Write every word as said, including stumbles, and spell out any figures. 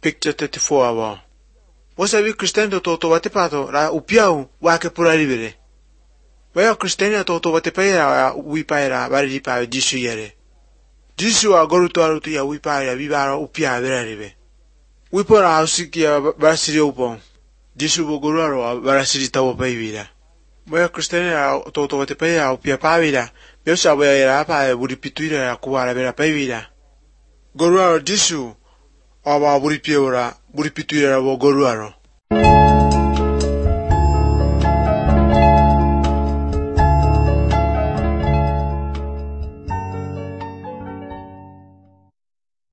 picture thirty-four abo. Wasabi Kristendo toto watepato ra upiau wake puraribere. Waya Kristenia toto watepaira wipaira baripa Jisu yere. Jisu a goruto arutu ya wipaira vivara upia veraribe. Wipora hausiki ya barasiri upon. Jisu bogoruaro barasiri tawo paivira. Waya Kristenia toto watepaira upia pavira. Beusa waya era pa buripituira ya kuwara vera paivira. Goruaro Jisu Aba buripieura buripituira bo goruaro.